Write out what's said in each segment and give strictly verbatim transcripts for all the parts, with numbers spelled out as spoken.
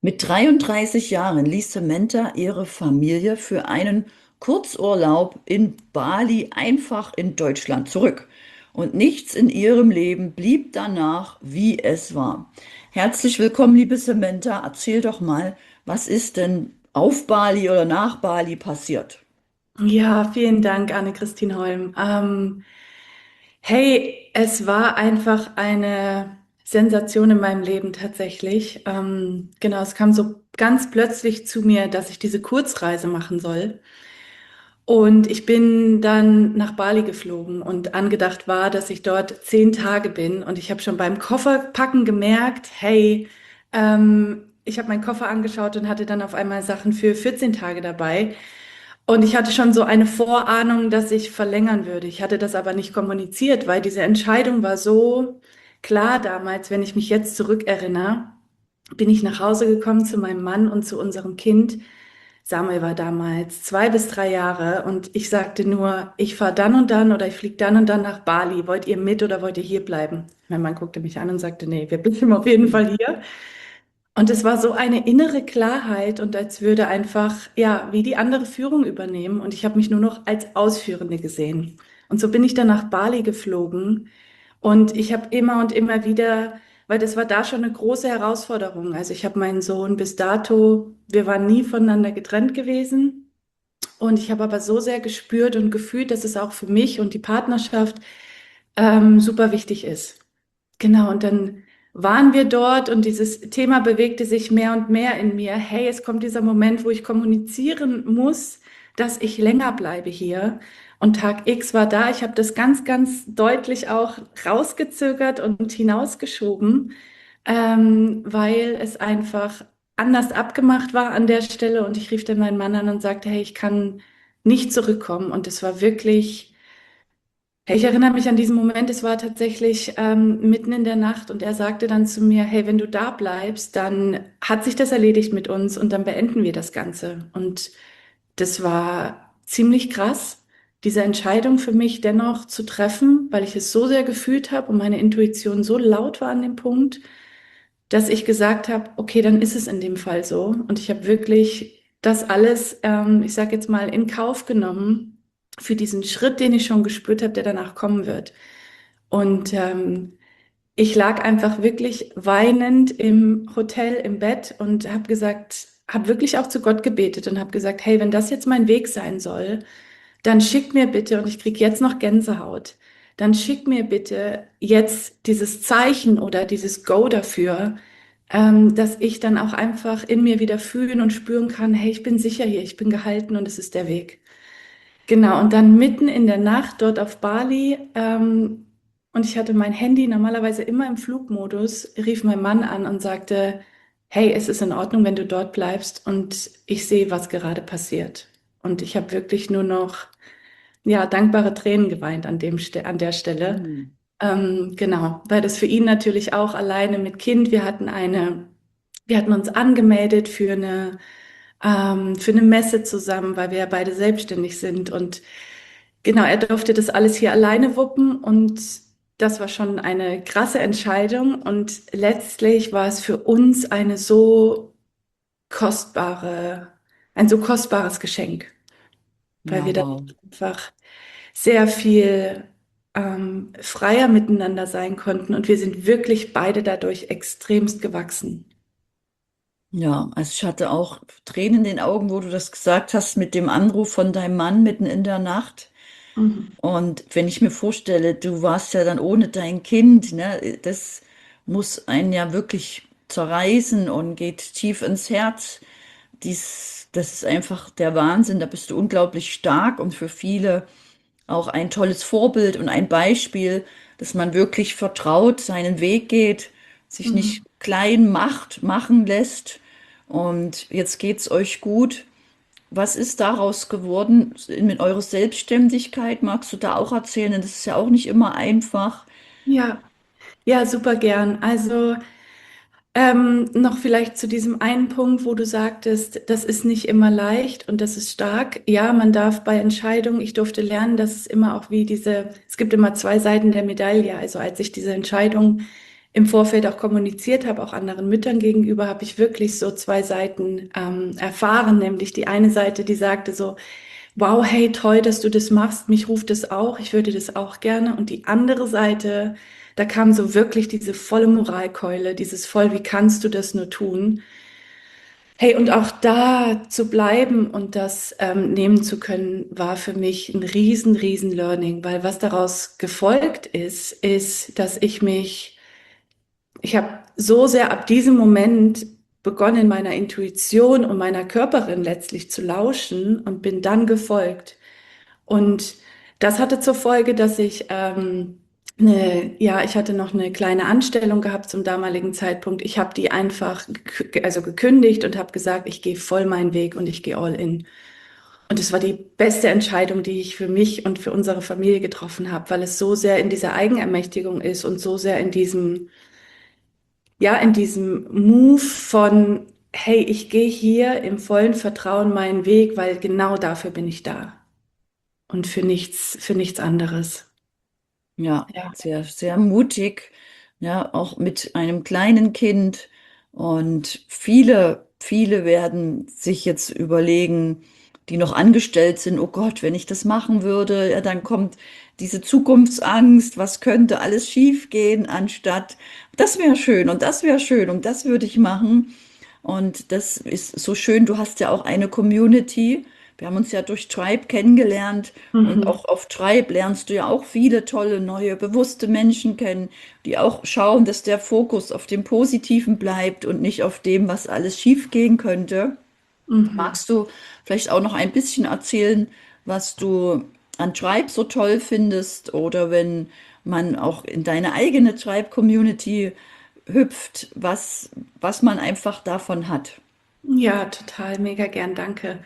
Mit dreiunddreißig Jahren ließ Samantha ihre Familie für einen Kurzurlaub in Bali einfach in Deutschland zurück. Und nichts in ihrem Leben blieb danach, wie es war. Herzlich willkommen, liebe Samantha. Erzähl doch mal, was ist denn auf Bali oder nach Bali passiert? Ja, vielen Dank, Anne-Christine Holm. Ähm, hey, es war einfach eine Sensation in meinem Leben tatsächlich. Ähm, genau, es kam so ganz plötzlich zu mir, dass ich diese Kurzreise machen soll. Und ich bin dann nach Bali geflogen und angedacht war, dass ich dort zehn Tage bin. Und ich habe schon beim Kofferpacken gemerkt, hey, ähm, ich habe meinen Koffer angeschaut und hatte dann auf einmal Sachen für vierzehn Tage dabei. Und ich hatte schon so eine Vorahnung, dass ich verlängern würde. Ich hatte das aber nicht kommuniziert, weil diese Entscheidung war so klar damals, wenn ich mich jetzt zurückerinnere, bin ich nach Hause gekommen zu meinem Mann und zu unserem Kind. Samuel war damals zwei bis drei Jahre und ich sagte nur, ich fahre dann und dann oder ich fliege dann und dann nach Bali. Wollt ihr mit oder wollt ihr hier bleiben? Mein Mann guckte mich an und sagte, nee, wir bleiben auf jeden Fall hier. Und es war so eine innere Klarheit und als würde einfach, ja, wie die andere Führung übernehmen. Und ich habe mich nur noch als Ausführende gesehen. Und so bin ich dann nach Bali geflogen. Und ich habe immer und immer wieder, weil das war da schon eine große Herausforderung. Also ich habe meinen Sohn bis dato, wir waren nie voneinander getrennt gewesen. Und ich habe aber so sehr gespürt und gefühlt, dass es auch für mich und die Partnerschaft ähm, super wichtig ist. Genau, und dann waren wir dort und dieses Thema bewegte sich mehr und mehr in mir. Hey, es kommt dieser Moment, wo ich kommunizieren muss, dass ich länger bleibe hier. Und Tag X war da. Ich habe das ganz, ganz deutlich auch rausgezögert und hinausgeschoben, ähm, weil es einfach anders abgemacht war an der Stelle. Und ich rief dann meinen Mann an und sagte, hey, ich kann nicht zurückkommen. Und es war wirklich Hey, ich erinnere mich an diesen Moment, es war tatsächlich ähm, mitten in der Nacht und er sagte dann zu mir, hey, wenn du da bleibst, dann hat sich das erledigt mit uns und dann beenden wir das Ganze. Und das war ziemlich krass, diese Entscheidung für mich dennoch zu treffen, weil ich es so sehr gefühlt habe und meine Intuition so laut war an dem Punkt, dass ich gesagt habe, okay, dann ist es in dem Fall so. Und ich habe wirklich das alles, ähm, ich sage jetzt mal, in Kauf genommen für diesen Schritt, den ich schon gespürt habe, der danach kommen wird. Und ähm, ich lag einfach wirklich weinend im Hotel im Bett und habe gesagt, habe wirklich auch zu Gott gebetet und habe gesagt, hey, wenn das jetzt mein Weg sein soll, dann schick mir bitte, und ich kriege jetzt noch Gänsehaut, dann schick mir bitte jetzt dieses Zeichen oder dieses Go dafür, ähm, dass ich dann auch einfach in mir wieder fühlen und spüren kann, hey, ich bin sicher hier, ich bin gehalten und es ist der Weg. Genau, und dann mitten in der Nacht dort auf Bali, ähm, und ich hatte mein Handy normalerweise immer im Flugmodus, rief mein Mann an und sagte, hey, es ist in Ordnung, wenn du dort bleibst und ich sehe, was gerade passiert. Und ich habe wirklich nur noch, ja, dankbare Tränen geweint an dem, Ste- an der Stelle. Hm. Ähm, genau, weil das für ihn natürlich auch alleine mit Kind, wir hatten eine, wir hatten uns angemeldet für eine, ähm, für eine Messe zusammen, weil wir ja beide selbstständig sind und genau, er durfte das alles hier alleine wuppen und das war schon eine krasse Entscheidung und letztlich war es für uns eine so kostbare, ein so kostbares Geschenk, weil Ja, wir da wow. einfach sehr viel ähm, freier miteinander sein konnten und wir sind wirklich beide dadurch extremst gewachsen. Ja, also ich hatte auch Tränen in den Augen, wo du das gesagt hast mit dem Anruf von deinem Mann mitten in der Nacht. Mhm. Und wenn ich mir vorstelle, du warst ja dann ohne dein Kind, ne, das muss einen ja wirklich zerreißen und geht tief ins Herz. Dies, das ist einfach der Wahnsinn. Da bist du unglaublich stark und für viele auch ein tolles Vorbild und ein Beispiel, dass man wirklich vertraut, seinen Weg geht, sich nicht Mhm. klein macht, machen lässt. Und jetzt geht's euch gut. Was ist daraus geworden mit eurer Selbstständigkeit? Magst du da auch erzählen? Denn das ist ja auch nicht immer einfach. Ja, ja, super gern. Also Ähm, noch vielleicht zu diesem einen Punkt, wo du sagtest, das ist nicht immer leicht und das ist stark. Ja, man darf bei Entscheidungen, ich durfte lernen, dass es immer auch wie diese, es gibt immer zwei Seiten der Medaille. Also als ich diese Entscheidung im Vorfeld auch kommuniziert habe, auch anderen Müttern gegenüber, habe ich wirklich so zwei Seiten ähm, erfahren, nämlich die eine Seite, die sagte so, wow, hey, toll, dass du das machst, mich ruft es auch, ich würde das auch gerne. Und die andere Seite, da kam so wirklich diese volle Moralkeule, dieses voll, wie kannst du das nur tun? Hey, und auch da zu bleiben und das ähm, nehmen zu können, war für mich ein riesen, riesen Learning, weil was daraus gefolgt ist, ist, dass ich mich, ich habe so sehr ab diesem Moment begonnen, meiner Intuition und meiner Körperin letztlich zu lauschen und bin dann gefolgt. Und das hatte zur Folge, dass ich ähm, eine, ja, ich hatte noch eine kleine Anstellung gehabt zum damaligen Zeitpunkt. Ich habe die einfach gek- also gekündigt und habe gesagt, ich gehe voll meinen Weg und ich gehe all in. Und es war die beste Entscheidung, die ich für mich und für unsere Familie getroffen habe, weil es so sehr in dieser Eigenermächtigung ist und so sehr in diesem, ja, in diesem Move von, hey, ich gehe hier im vollen Vertrauen meinen Weg, weil genau dafür bin ich da und für nichts, für nichts anderes. Ja, Ja. sehr, sehr mutig, ja, auch mit einem kleinen Kind. Und viele, viele werden sich jetzt überlegen, die noch angestellt sind, oh Gott, wenn ich das machen würde, ja, dann kommt diese Zukunftsangst, was könnte alles schiefgehen, anstatt, das wäre schön und das wäre schön und das würde ich machen. Und das ist so schön. Du hast ja auch eine Community. Wir haben uns ja durch Tribe kennengelernt und Mhm. auch auf Tribe lernst du ja auch viele tolle, neue, bewusste Menschen kennen, die auch schauen, dass der Fokus auf dem Positiven bleibt und nicht auf dem, was alles schiefgehen könnte. Mhm. Magst du vielleicht auch noch ein bisschen erzählen, was du an Tribe so toll findest oder wenn man auch in deine eigene Tribe-Community hüpft, was, was man einfach davon hat? Ja, total, mega gern, danke.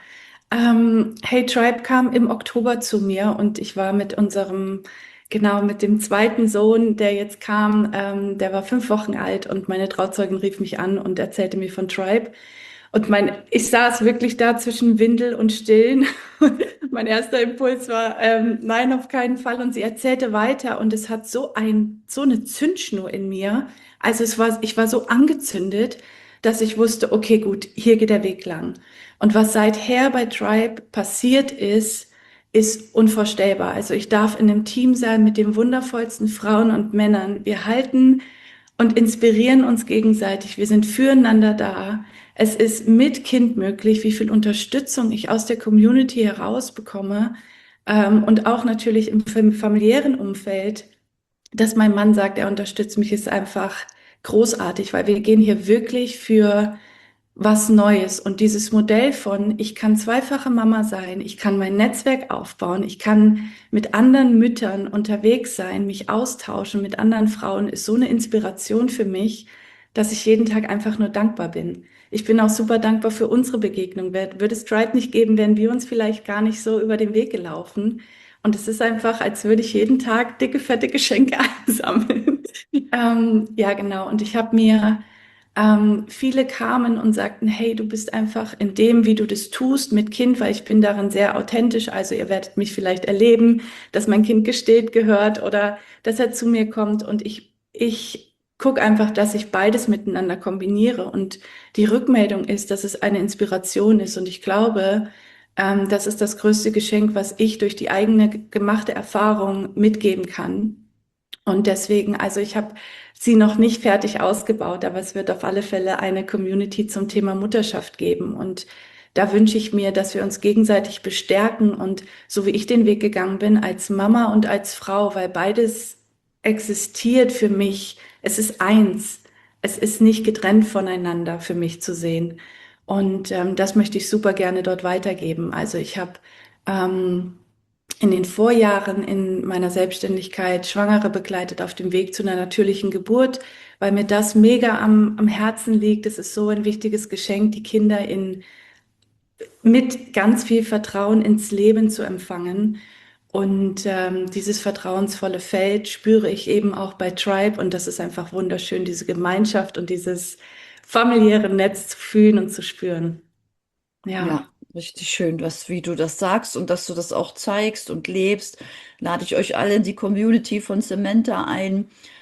Ähm, Hey Tribe kam im Oktober zu mir und ich war mit unserem, genau, mit dem zweiten Sohn, der jetzt kam, ähm, der war fünf Wochen alt und meine Trauzeugin rief mich an und erzählte mir von Tribe. Und mein, ich saß wirklich da zwischen Windel und Stillen. Mein erster Impuls war, ähm, nein, auf keinen Fall. Und sie erzählte weiter und es hat so ein, so eine Zündschnur in mir. Also es war, ich war so angezündet, dass ich wusste, okay, gut, hier geht der Weg lang. Und was seither bei Tribe passiert ist, ist unvorstellbar. Also ich darf in einem Team sein mit den wundervollsten Frauen und Männern. Wir halten und inspirieren uns gegenseitig. Wir sind füreinander da. Es ist mit Kind möglich, wie viel Unterstützung ich aus der Community heraus bekomme. Ähm, und auch natürlich im fam- familiären Umfeld, dass mein Mann sagt, er unterstützt mich, ist einfach großartig, weil wir gehen hier wirklich für was Neues. Und dieses Modell von, ich kann zweifache Mama sein, ich kann mein Netzwerk aufbauen, ich kann mit anderen Müttern unterwegs sein, mich austauschen mit anderen Frauen, ist so eine Inspiration für mich, dass ich jeden Tag einfach nur dankbar bin. Ich bin auch super dankbar für unsere Begegnung. Wär- Würde es Stride nicht geben, wären wir uns vielleicht gar nicht so über den Weg gelaufen. Und es ist einfach, als würde ich jeden Tag dicke, fette Geschenke einsammeln. Ähm, ja, genau. Und ich habe mir ähm, viele kamen und sagten, hey, du bist einfach in dem, wie du das tust mit Kind, weil ich bin darin sehr authentisch. Also ihr werdet mich vielleicht erleben, dass mein Kind gestillt gehört oder dass er zu mir kommt und ich, ich gucke einfach, dass ich beides miteinander kombiniere. Und die Rückmeldung ist, dass es eine Inspiration ist. Und ich glaube, ähm, das ist das größte Geschenk, was ich durch die eigene gemachte Erfahrung mitgeben kann. Und deswegen, also ich habe sie noch nicht fertig ausgebaut, aber es wird auf alle Fälle eine Community zum Thema Mutterschaft geben. Und da wünsche ich mir, dass wir uns gegenseitig bestärken und so wie ich den Weg gegangen bin, als Mama und als Frau, weil beides existiert für mich. Es ist eins. Es ist nicht getrennt voneinander für mich zu sehen. Und ähm, das möchte ich super gerne dort weitergeben. Also ich habe ähm, in den Vorjahren in meiner Selbstständigkeit Schwangere begleitet auf dem Weg zu einer natürlichen Geburt, weil mir das mega am, am Herzen liegt. Es ist so ein wichtiges Geschenk, die Kinder in, mit ganz viel Vertrauen ins Leben zu empfangen. Und ähm, dieses vertrauensvolle Feld spüre ich eben auch bei Tribe. Und das ist einfach wunderschön, diese Gemeinschaft und dieses familiäre Netz zu fühlen und zu spüren. Ja. Ja, richtig schön, was, wie du das sagst und dass du das auch zeigst und lebst. Lade ich euch alle in die Community von Samantha ein.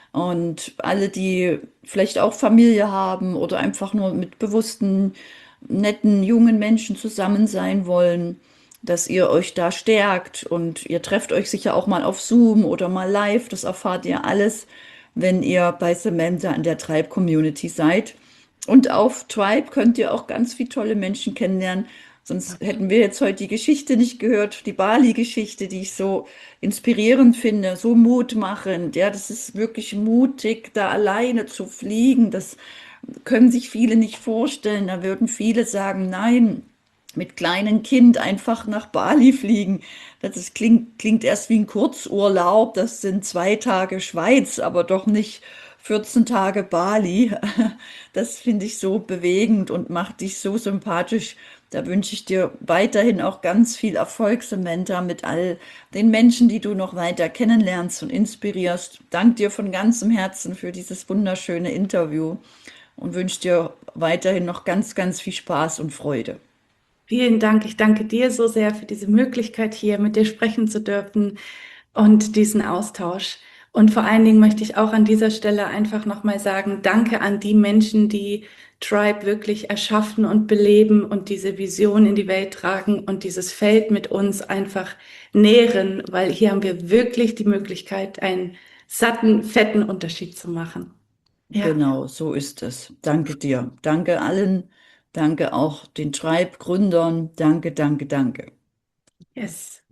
Und alle, die vielleicht auch Familie haben oder einfach nur mit bewussten, netten, jungen Menschen zusammen sein wollen, dass ihr euch da stärkt und ihr trefft euch sicher auch mal auf Zoom oder mal live. Das erfahrt ihr alles, wenn ihr bei Samantha in der Tribe Community seid. Und auf Tribe könnt ihr auch ganz viele tolle Menschen kennenlernen. Sonst hätten wir jetzt heute die Geschichte nicht gehört, die Bali-Geschichte, die ich so inspirierend finde, so mutmachend. Ja, das ist wirklich mutig, da alleine zu fliegen. Das können sich viele nicht vorstellen. Da würden viele sagen, nein, mit kleinem Kind einfach nach Bali fliegen. Das ist, klingt, klingt erst wie ein Kurzurlaub. Das sind zwei Tage Schweiz, aber doch nicht vierzehn Tage Bali. Das finde ich so bewegend und macht dich so sympathisch. Da wünsche ich dir weiterhin auch ganz viel Erfolg, Samantha, mit all den Menschen, die du noch weiter kennenlernst und inspirierst. Dank dir von ganzem Herzen für dieses wunderschöne Interview und wünsche dir weiterhin noch ganz, ganz viel Spaß und Freude. Vielen Dank. Ich danke dir so sehr für diese Möglichkeit hier mit dir sprechen zu dürfen und diesen Austausch. Und vor allen Dingen möchte ich auch an dieser Stelle einfach nochmal sagen, danke an die Menschen, die Tribe wirklich erschaffen und beleben und diese Vision in die Welt tragen und dieses Feld mit uns einfach nähren, weil hier haben wir wirklich die Möglichkeit, einen satten, fetten Unterschied zu machen. Ja, Genau, so ist es. Danke dir. Danke allen. Danke auch den Tribe-Gründern. Danke, danke, danke. yes.